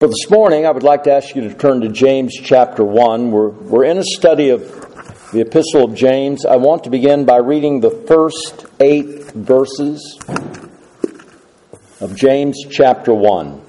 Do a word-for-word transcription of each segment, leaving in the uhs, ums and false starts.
For this morning, I would like to ask you to turn to James chapter one. We're, we're in a study of the Epistle of James. I want to begin by reading the first eight verses of James chapter one.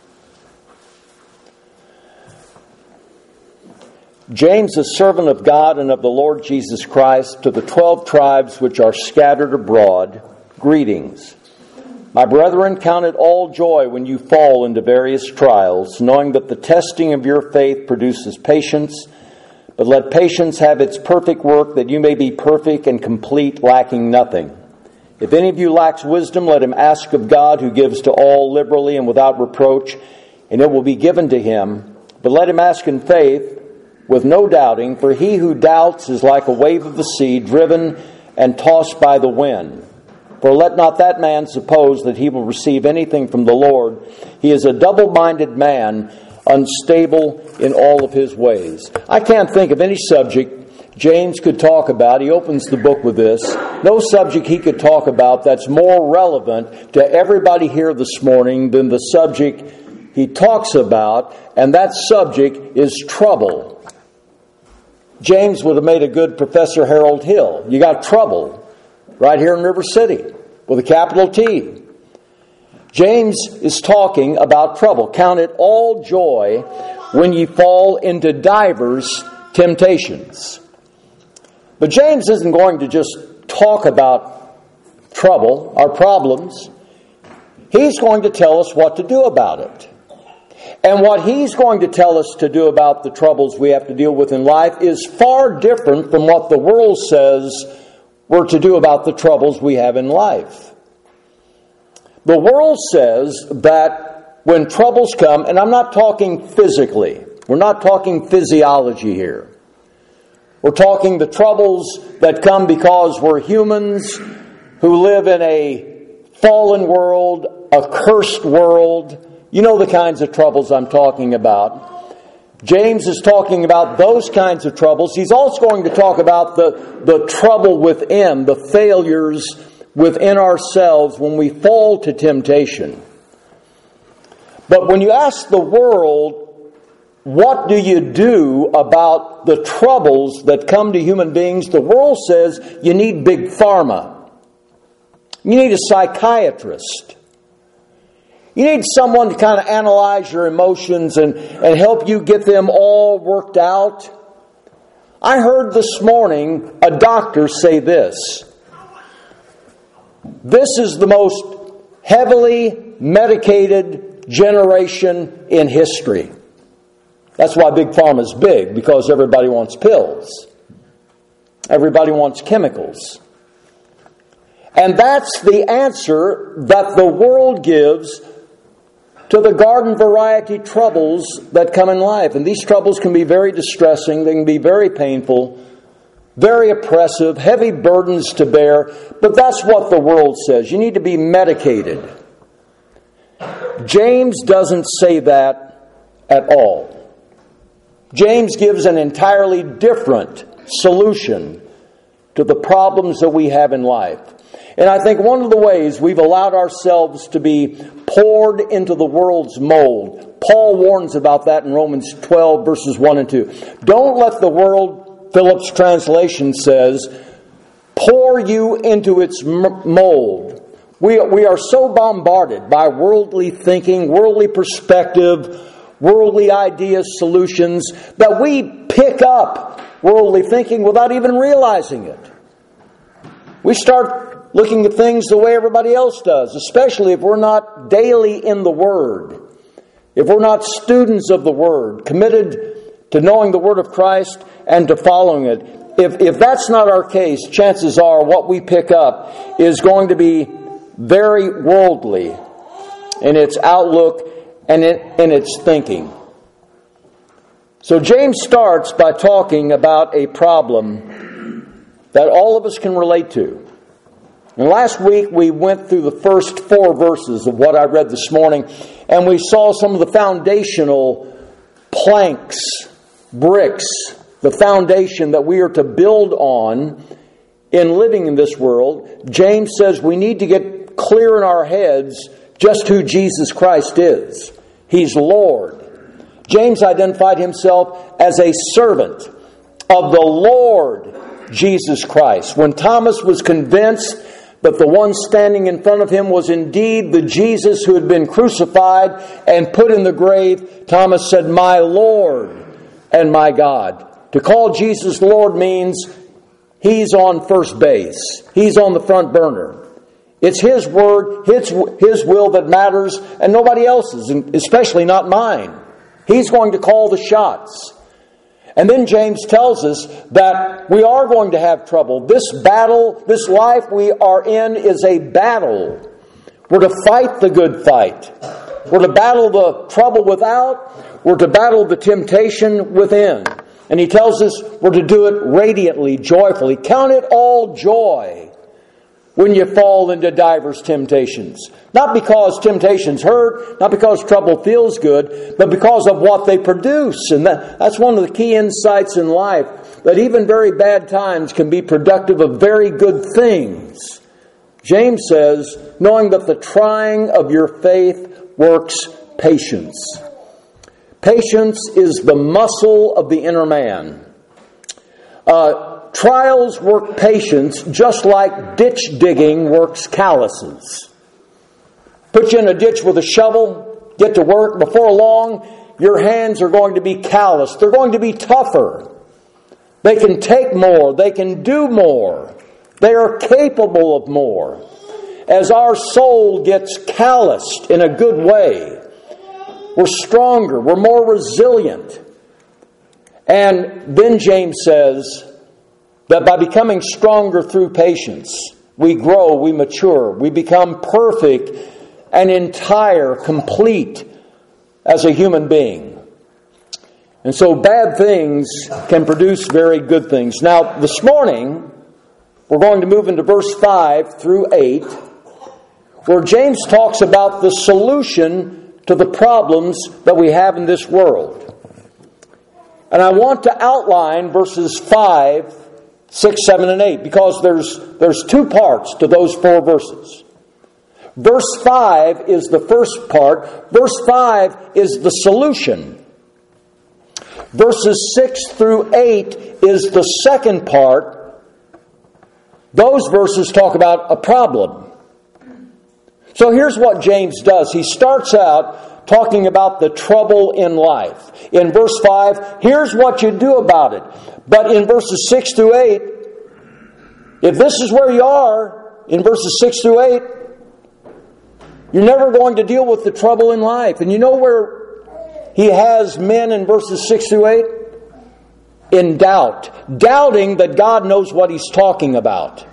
James, a servant of God and of the Lord Jesus Christ, to the twelve tribes which are scattered abroad, greetings. My brethren, count it all joy when you fall into various trials, knowing that the testing of your faith produces patience. But let patience have its perfect work, that you may be perfect and complete, lacking nothing. If any of you lacks wisdom, let him ask of God, who gives to all liberally and without reproach, and it will be given to him. But let him ask in faith, with no doubting, for he who doubts is like a wave of the sea, driven and tossed by the wind. For let not that man suppose that he will receive anything from the Lord. He is a double-minded man, unstable in all of his ways. I can't think of any subject James could talk about. He opens the book with this. No subject he could talk about that's more relevant to everybody here this morning than the subject he talks about, and that subject is trouble. James would have made a good Professor Harold Hill. You got trouble right here in River City with a capital T. James is talking about trouble. Count it all joy when ye fall into divers temptations. But James isn't going to just talk about trouble, our problems. He's going to tell us what to do about it. And what he's going to tell us to do about the troubles we have to deal with in life is far different from what the world says we're to do about the troubles we have in life. The world says that when troubles come, and I'm not talking physically, we're not talking physiology here. We're talking the troubles that come because we're humans who live in a fallen world, a cursed world. You know the kinds of troubles I'm talking about. James is talking about those kinds of troubles. He's also going to talk about the, the trouble within, the failures within ourselves when we fall to temptation. But when you ask the world, what do you do about the troubles that come to human beings? The world says you need big pharma. You need a psychiatrist. You need someone to kind of analyze your emotions and, and help you get them all worked out. I heard this morning a doctor say this. This is the most heavily medicated generation in history. That's why Big Pharma is big, because everybody wants pills. Everybody wants chemicals. And that's the answer that the world gives to the garden variety troubles that come in life. And these troubles can be very distressing, they can be very painful, very oppressive, heavy burdens to bear, but that's what the world says. You need to be medicated. James doesn't say that at all. James gives an entirely different solution to the problems that we have in life. And I think one of the ways we've allowed ourselves to be poured into the world's mold, Paul warns about that in Romans twelve, verses one and two. Don't let the world, Phillips translation says, pour you into its mold. We, we are so bombarded by worldly thinking, worldly perspective, worldly ideas, solutions, that we pick up worldly thinking without even realizing it. We start looking at things the way everybody else does, especially if we're not daily in the Word. If we're not students of the Word, committed to knowing the Word of Christ and to following it. If, if that's not our case, chances are what we pick up is going to be very worldly in its outlook and in, in its thinking. So James starts by talking about a problem that all of us can relate to. And last week we went through the first four verses of what I read this morning, and we saw some of the foundational planks, bricks, the foundation that we are to build on in living in this world. James says we need to get clear in our heads just who Jesus Christ is. He's Lord. James identified himself as a servant of the Lord Jesus Christ. When Thomas was convinced that the one standing in front of him was indeed the Jesus who had been crucified and put in the grave, Thomas said, "My Lord and my God." To call Jesus Lord means He's on first base. He's on the front burner. It's His word, His, His will that matters, and nobody else's, and especially not mine. He's going to call the shots. And then James tells us that we are going to have trouble. This battle, this life we are in is a battle. We're to fight the good fight. We're to battle the trouble without. We're to battle the temptation within. And he tells us we're to do it radiantly, joyfully. Count it all joy when you fall into divers temptations. Not because temptations hurt, not because trouble feels good, but because of what they produce. And that, that's one of the key insights in life, that even very bad times can be productive of very good things. James says, knowing that the trying of your faith works patience. Patience is the muscle of the inner man. Uh, trials work patience just like ditch digging works calluses. Put you in a ditch with a shovel, get to work. Before long, your hands are going to be calloused. They're going to be tougher. They can take more. They can do more. They are capable of more. As our soul gets calloused in a good way, we're stronger. We're more resilient. And then James says that by becoming stronger through patience, we grow, we mature, we become perfect and entire, complete as a human being. And so bad things can produce very good things. Now, this morning, we're going to move into verse five through eight, where James talks about the solution to the problems that we have in this world. And I want to outline verses five, six, seven, and eight, because there's, there's two parts to those four verses. Verse five is the first part. Verse five is the solution. Verses six through eight is the second part. Those verses talk about a problem. So here's what James does. He starts out talking about the trouble in life. In verse five, here's what you do about it. But in verses six through eight, if this is where you are, in verses six through eight, you're never going to deal with the trouble in life. And you know where he has men in verses six through eight? In doubt. Doubting that God knows what he's talking about.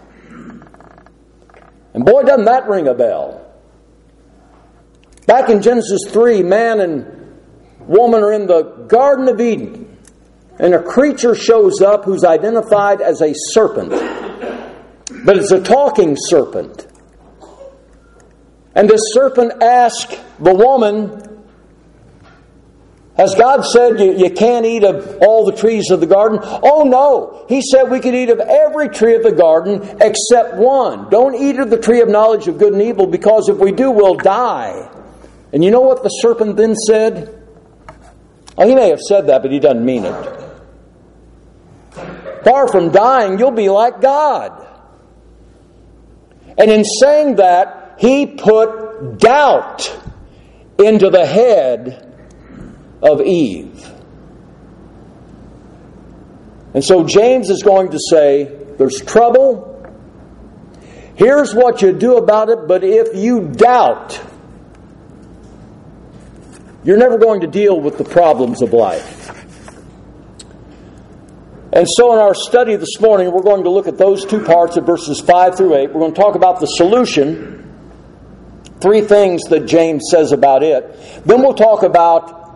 And boy, doesn't that ring a bell. Back in Genesis three, man and woman are in the Garden of Eden. And a creature shows up who's identified as a serpent. But it's a talking serpent. And this serpent asks the woman, has God said you, you can't eat of all the trees of the garden? Oh no! He said we could eat of every tree of the garden except one. Don't eat of the tree of knowledge of good and evil, because if we do, we'll die. And you know what the serpent then said? Oh, he may have said that, but he doesn't mean it. Far from dying, you'll be like God. And in saying that, he put doubt into the head of Eve. And so James is going to say, there's trouble. Here's what you do about it, but if you doubt, you're never going to deal with the problems of life. And so in our study this morning, we're going to look at those two parts of verses five through eight. We're going to talk about the solution, three things that James says about it. Then we'll talk about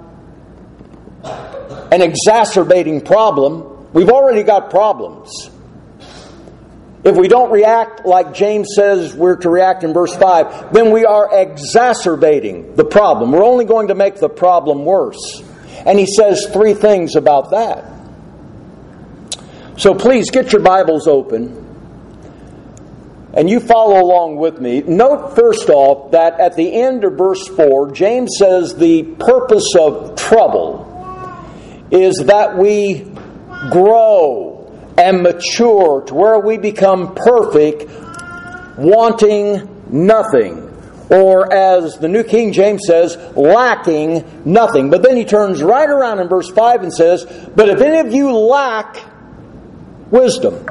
an exacerbating problem. We've already got problems. If we don't react like James says we're to react in verse five, then we are exacerbating the problem. We're only going to make the problem worse. And he says three things about that. So please get your Bibles open and you follow along with me, note first off that at the end of verse four, James says the purpose of trouble is that we grow and mature to where we become perfect, wanting nothing. Or as the New King James says, lacking nothing. But then he turns right around in verse five and says, but if any of you lack wisdom.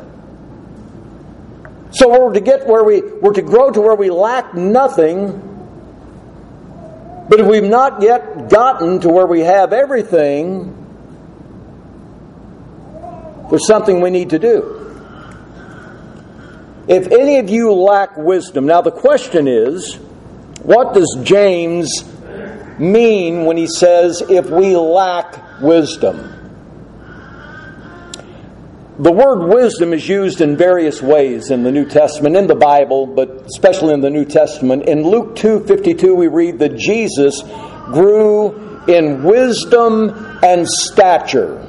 So we're to get where we, we're to grow to where we lack nothing. But if we've not yet gotten to where we have everything, there's something we need to do. If any of you lack wisdom. Now the question is, what does James mean when he says, if we lack wisdom? The word wisdom is used in various ways in the New Testament, in the Bible, but especially in the New Testament. In Luke two fifty-two, we read that Jesus grew in wisdom and stature.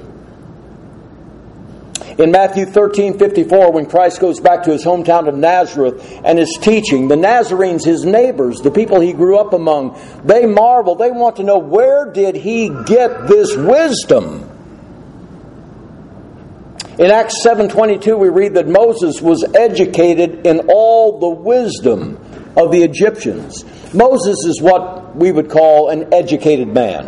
In Matthew thirteen fifty-four, when Christ goes back to his hometown of Nazareth and is teaching, the Nazarenes, his neighbors, the people he grew up among, they marvel. They want to know, where did he get this wisdom? In Acts seven twenty-two, we read that Moses was educated in all the wisdom of the Egyptians. Moses is what we would call an educated man.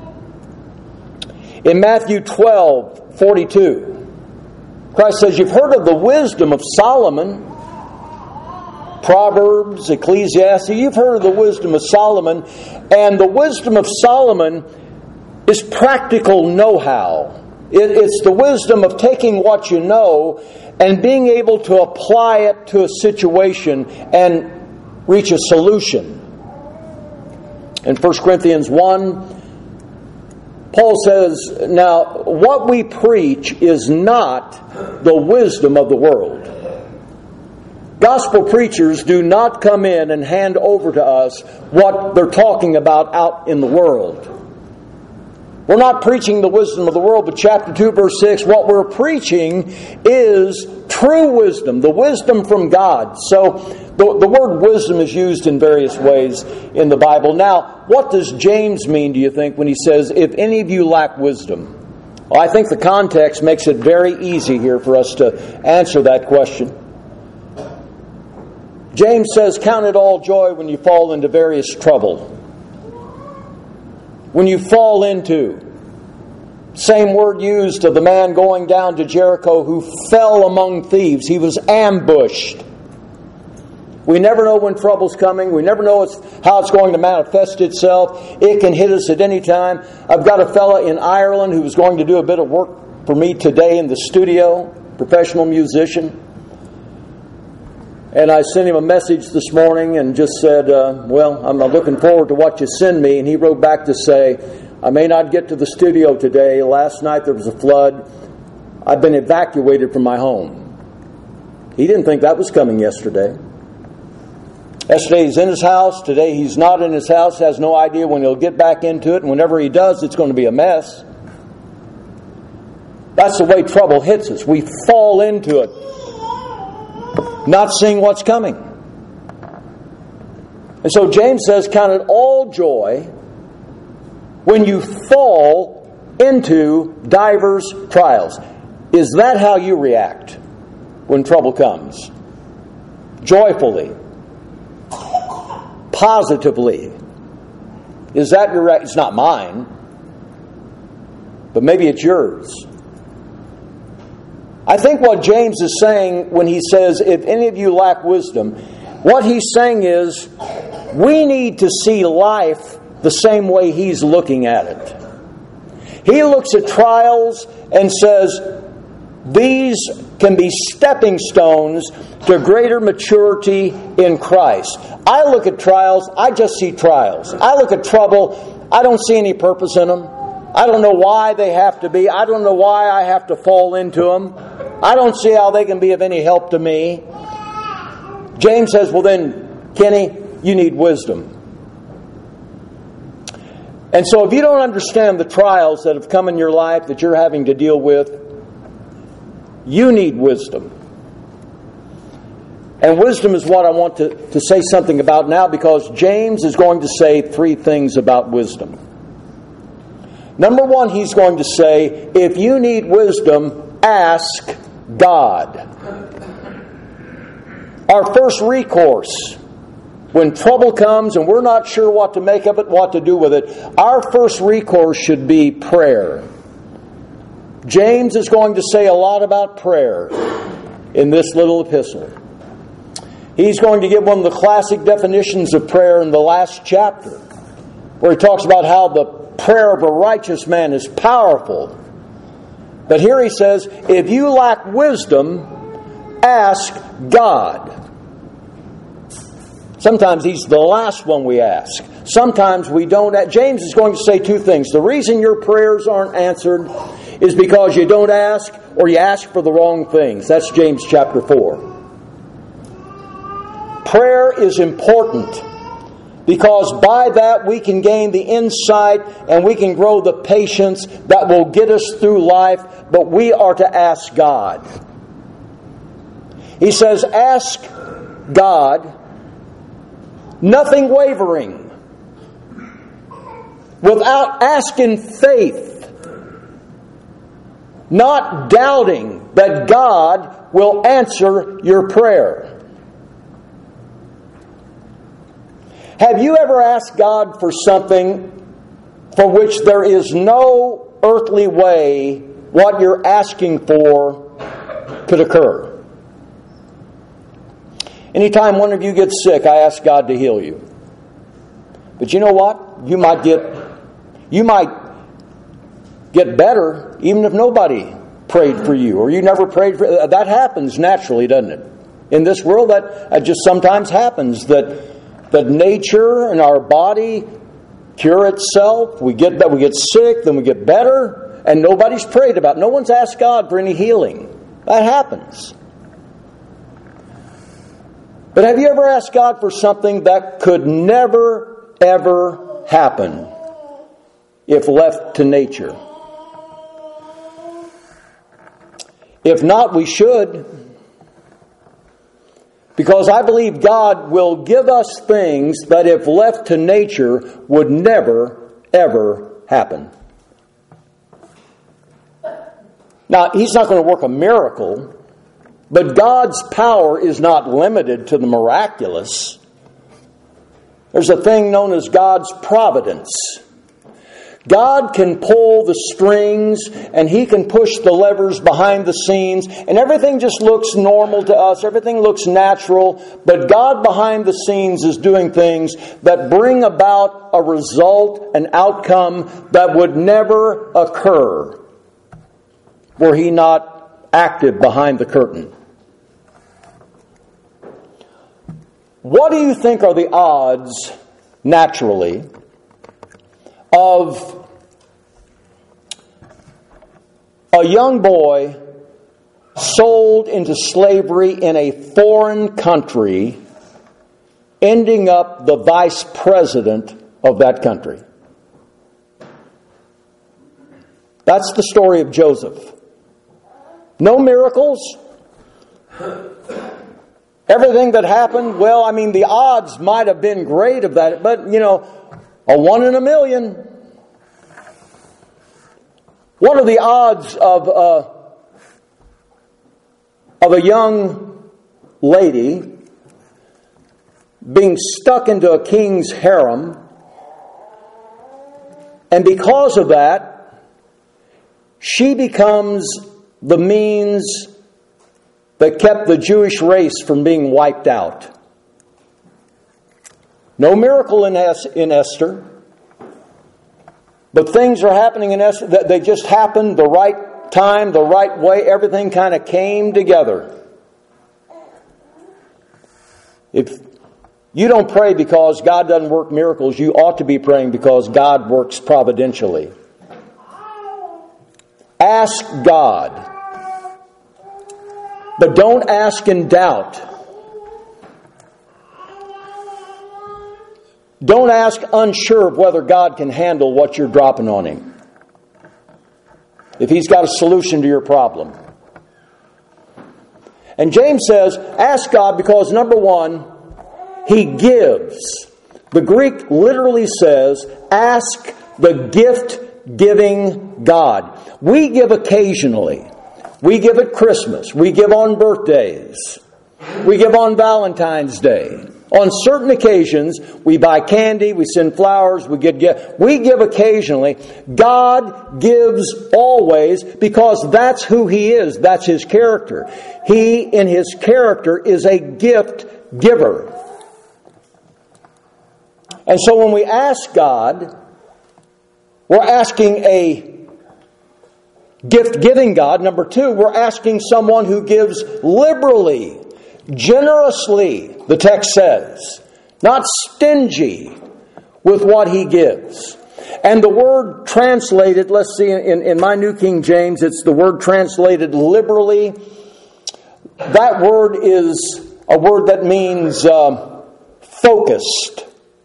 In Matthew twelve forty-two, Christ says, you've heard of the wisdom of Solomon, Proverbs, Ecclesiastes. You've heard of the wisdom of Solomon. And the wisdom of Solomon is practical know-how. It, it's the wisdom of taking what you know and being able to apply it to a situation and reach a solution. In First Corinthians one, Paul says, now, what we preach is not the wisdom of the world. Gospel preachers do not come in and hand over to us what they're talking about out in the world. We're not preaching the wisdom of the world, but chapter two, verse six, what we're preaching is true wisdom, the wisdom from God. So the, the word wisdom is used in various ways in the Bible. Now, what does James mean, do you think, when he says, if any of you lack wisdom? Well, I think the context makes it very easy here for us to answer that question. James says, count it all joy when you fall into various trouble. When you fall into, same word used of the man going down to Jericho who fell among thieves. He was ambushed. We never know when trouble's coming. We never know how it's going to manifest itself. It can hit us at any time. I've got a fella in Ireland who was going to do a bit of work for me today in the studio, professional musician. And I sent him a message this morning and just said, uh, well, I'm looking forward to what you send me. And he wrote back to say, I may not get to the studio today. Last night there was a flood. I've been evacuated from my home. He didn't think that was coming yesterday. Yesterday he's in his house. Today he's not in his house. Has no idea when he'll get back into it. And whenever he does, it's going to be a mess. That's the way trouble hits us. We fall into it, not seeing what's coming. And so James says, count it all joy when you fall into divers trials. Is that how you react when trouble comes? Joyfully. Positively. Is that your reaction? It's not mine, but maybe it's yours. I think what James is saying when he says, if any of you lack wisdom, what he's saying is, we need to see life the same way he's looking at it. He looks at trials and says, these can be stepping stones to greater maturity in Christ. I look at trials, I just see trials. I look at trouble, I don't see any purpose in them. I don't know why they have to be. I don't know why I have to fall into them. I don't see how they can be of any help to me. James says, well then, Kenny, you need wisdom. And so if you don't understand the trials that have come in your life that you're having to deal with, you need wisdom. And wisdom is what I want to, to say something about now, because James is going to say three things about wisdom. Number one, he's going to say, if you need wisdom, ask God. Our first recourse, when trouble comes and we're not sure what to make of it, what to do with it, our first recourse should be prayer. James is going to say a lot about prayer in this little epistle. He's going to give one of the classic definitions of prayer in the last chapter, where he talks about how the prayer of a righteous man is powerful. But here he says, if you lack wisdom, ask God. Sometimes he's the last one we ask. Sometimes we don't. James is going to say two things. The reason your prayers aren't answered is because you don't ask, or you ask for the wrong things. That's James chapter four. Prayer is important, because by that we can gain the insight and we can grow the patience that will get us through life, but we are to ask God. He says, ask God, nothing wavering, without asking faith, not doubting that God will answer your prayer. Have you ever asked God for something for which there is no earthly way what you're asking for could occur? Anytime one of you gets sick, I ask God to heal you. But you know what? You might get you might get better even if nobody prayed for you, or you never prayed for. That happens naturally, doesn't it? In this world, that, that just sometimes happens, that that nature and our body cure itself. We get that we get sick, then we get better, and nobody's prayed about it. No one's asked God for any healing. That happens. But have you ever asked God for something that could never, ever happen if left to nature? If not, we should. Because I believe God will give us things that if left to nature would never, ever happen. Now, He's not going to work a miracle, but God's power is not limited to the miraculous. There's a thing known as God's providence. God can pull the strings and He can push the levers behind the scenes, and everything just looks normal to us. Everything looks natural, but God behind the scenes is doing things that bring about a result, an outcome that would never occur were He not active behind the curtain. What do you think are the odds, naturally, of a young boy sold into slavery in a foreign country ending up the vice president of that country? That's the story of Joseph. No miracles. Everything that happened, well, I mean, the odds might have been great of that, but, you know, a one in a million. What are the odds of uh, of a young lady being stuck into a king's harem, and because of that, she becomes the means that kept the Jewish race from being wiped out? No miracle in Esther. But things are happening in Esther. They just happened the right time, the right way. Everything kind of came together. If you don't pray because God doesn't work miracles, you ought to be praying because God works providentially. Ask God. But don't ask in doubt. Don't ask unsure of whether God can handle what you're dropping on Him, if He's got a solution to your problem. And James says, ask God because, number one, He gives. The Greek literally says, ask the gift-giving God. We give occasionally. We give at Christmas. We give on birthdays. We give on Valentine's Day. On certain occasions, we buy candy, we send flowers, we get gifts. We give occasionally. God gives always because that's who He is. That's His character. He, in His character, is a gift giver. And so when we ask God, we're asking a gift-giving God. Number two, we're asking someone who gives liberally, generously, the text says, not stingy with what He gives. And the word translated, let's see, in, in my New King James, it's the word translated liberally. That word is a word that means uh, focused.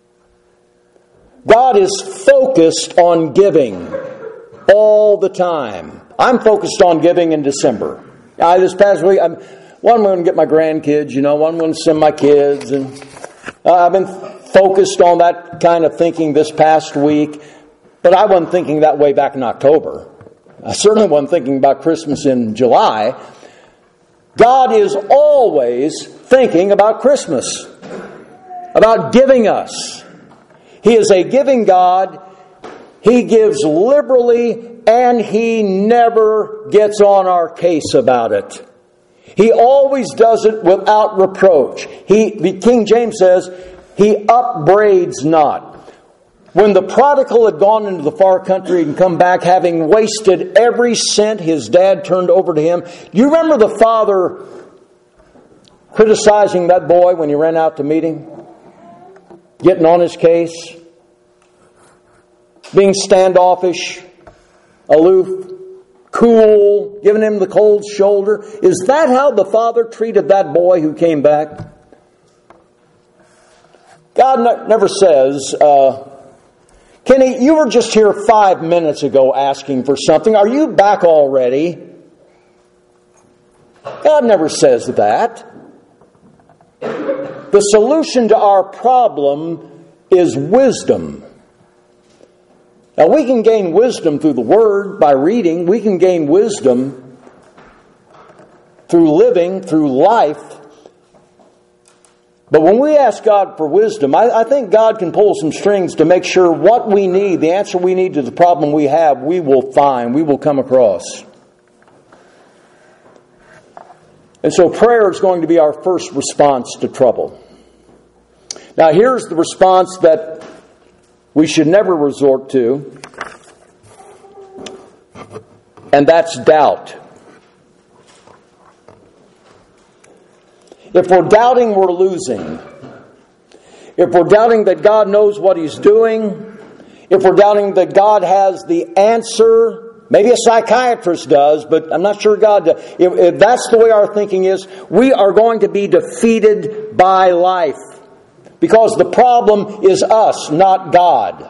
God is focused on giving all the time. I'm focused on giving in December. I, this past week, I'm, one, I'm going to get my grandkids, you know, one, I'm going to send my kids. And uh, I've been focused on that kind of thinking this past week. But I wasn't thinking that way back in October. I certainly wasn't thinking about Christmas in July. God is always thinking about Christmas, about giving us. He is a giving God. He gives liberally, and He never gets on our case about it. He always does it without reproach. He, the King James says, He upbraids not. When the prodigal had gone into the far country and come back, having wasted every cent his dad turned over to him, do you remember the father criticizing that boy when he ran out to meet him? Getting on his case, being standoffish, aloof, cool, giving him the cold shoulder. Is that how the father treated that boy who came back? God ne- never says, uh, Kenny, you were just here five minutes ago asking for something. Are you back already? God never says that. The solution to our problem is wisdom. Now, we can gain wisdom through the Word by reading. We can gain wisdom through living, through life. But when we ask God for wisdom, I, I think God can pull some strings to make sure what we need, the answer we need to the problem we have, we will find, we will come across. And so prayer is going to be our first response to trouble. Now, here's the response that we should never resort to, and that's doubt. If we're doubting, we're losing. If we're doubting that God knows what He's doing, if we're doubting that God has the answer, maybe a psychiatrist does, but I'm not sure God does. If, if that's the way our thinking is, we are going to be defeated by life. Because the problem is us, not God.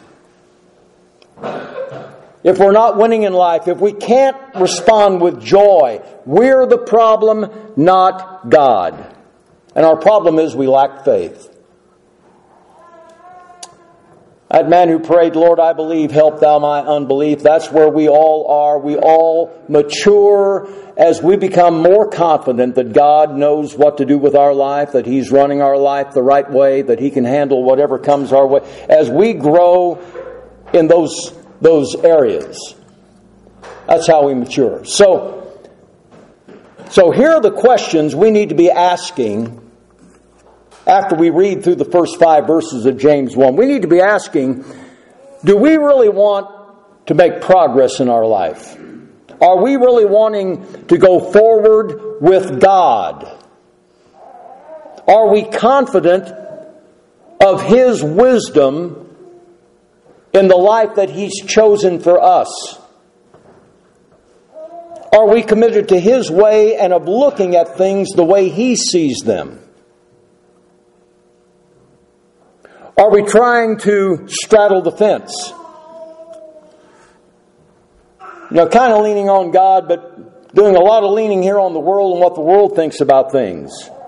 If we're not winning in life, if we can't respond with joy, we're the problem, not God. And our problem is we lack faith. That man who prayed, Lord, I believe, help thou my unbelief. That's where we all are. We all mature as we become more confident that God knows what to do with our life, that He's running our life the right way, that He can handle whatever comes our way. As we grow in those, those areas, that's how we mature. So, so here are the questions we need to be asking after we read through the first five verses of James one. We need to be asking, do we really want to make progress in our life? Are we really wanting to go forward with God? Are we confident of His wisdom in the life that He's chosen for us? Are we committed to His way and of looking at things the way He sees them? Are we trying to straddle the fence? You know, kind of leaning on God, but doing a lot of leaning here on the world and what the world thinks about things.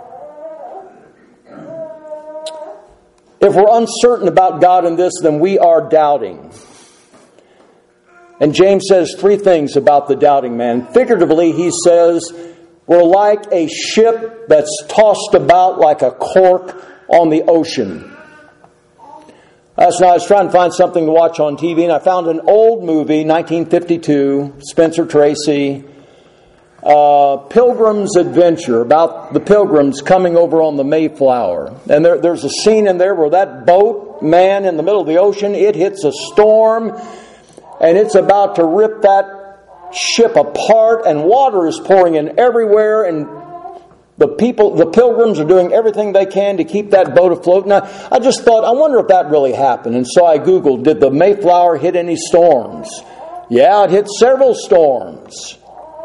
If we're uncertain about God in this, then we are doubting. And James says three things about the doubting man. Figuratively, he says, we're like a ship that's tossed about like a cork on the ocean. Last night I was trying to find something to watch on T V, and I found an old movie, nineteen fifty-two, Spencer Tracy, uh, Pilgrim's Adventure, about the pilgrims coming over on the Mayflower. And there, there's a scene in there where that boat, man, in the middle of the ocean, it hits a storm, and it's about to rip that ship apart, and water is pouring in everywhere, and the people, the pilgrims are doing everything they can to keep that boat afloat. Now, I just thought, I wonder if that really happened. And so I Googled, did the Mayflower hit any storms? Yeah, it hit several storms.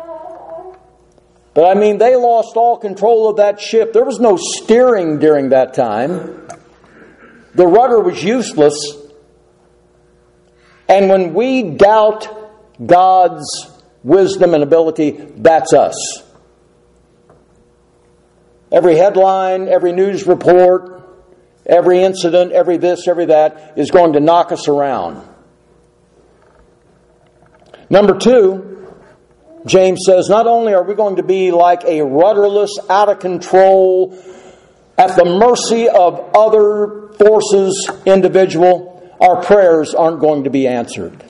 But I mean, they lost all control of that ship. There was no steering during that time. The rudder was useless. And when we doubt God's wisdom and ability, that's us. Every headline, every news report, every incident, every this, every that is going to knock us around. Number two, James says, not only are we going to be like a rudderless, out of control, at the mercy of other forces, individual, our prayers aren't going to be answered.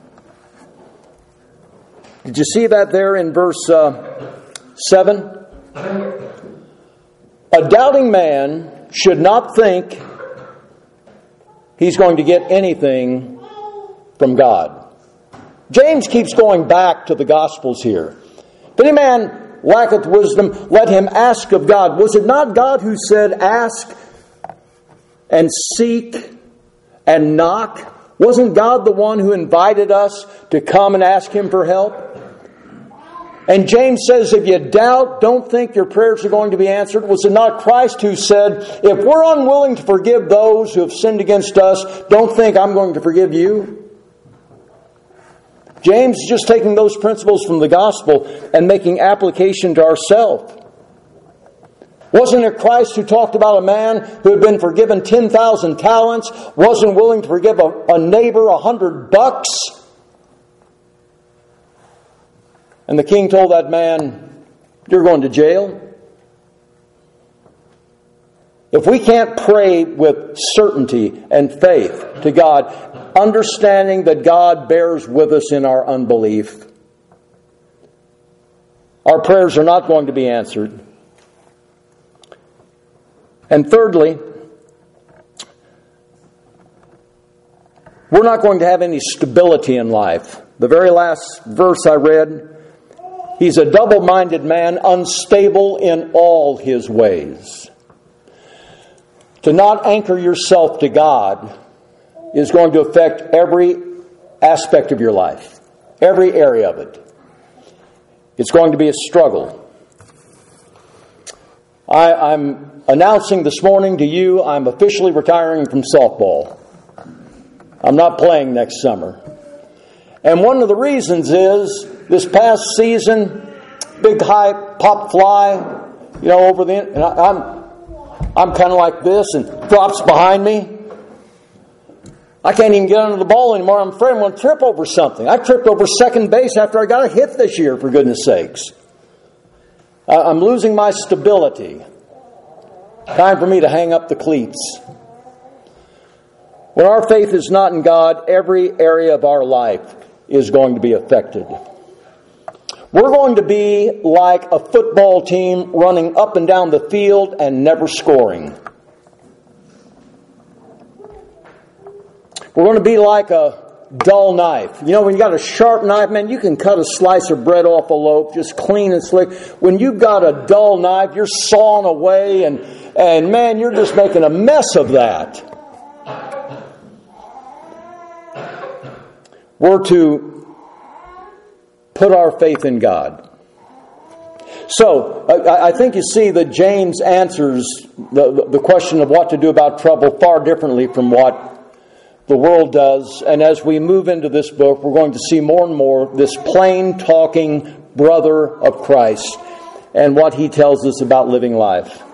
Did you see that there in verse uh, seven? A doubting man should not think he's going to get anything from God. James keeps going back to the Gospels here. If any man lacketh wisdom, let him ask of God. Was it not God who said, ask and seek and knock? Wasn't God the one who invited us to come and ask Him for help? And James says, if you doubt, don't think your prayers are going to be answered. Was it not Christ who said, if we're unwilling to forgive those who have sinned against us, don't think I'm going to forgive you? James is just taking those principles from the gospel and making application to ourselves. Wasn't it Christ who talked about a man who had been forgiven ten thousand talents, wasn't willing to forgive a, a neighbor a hundred bucks? And the king told that man, you're going to jail. If we can't pray with certainty and faith to God, understanding that God bears with us in our unbelief, our prayers are not going to be answered. And thirdly, we're not going to have any stability in life. The very last verse I read, he's a double-minded man, unstable in all his ways. To not anchor yourself to God is going to affect every aspect of your life, every area of it. It's going to be a struggle. I, I'm announcing this morning to you, I'm officially retiring from softball. I'm not playing next summer. And one of the reasons is, this past season, big high pop fly, you know, over the, and I, I'm, I'm kind of like this, and drops behind me. I can't even get under the ball anymore. I'm afraid I'm going to trip over something. I tripped over second base after I got a hit this year, for goodness sakes. I'm losing my stability. Time for me to hang up the cleats. When our faith is not in God, every area of our life is going to be affected. We're going to be like a football team running up and down the field and never scoring. We're going to be like a dull knife. You know, when you got a sharp knife, man, you can cut a slice of bread off a loaf just clean and slick. When you've got a dull knife, you're sawing away and, and man, you're just making a mess of that. We're to put our faith in God. So, I, I think you see that James answers the, the question of what to do about trouble far differently from what the world does. And as we move into this book, we're going to see more and more this plain talking brother of Christ and what he tells us about living life.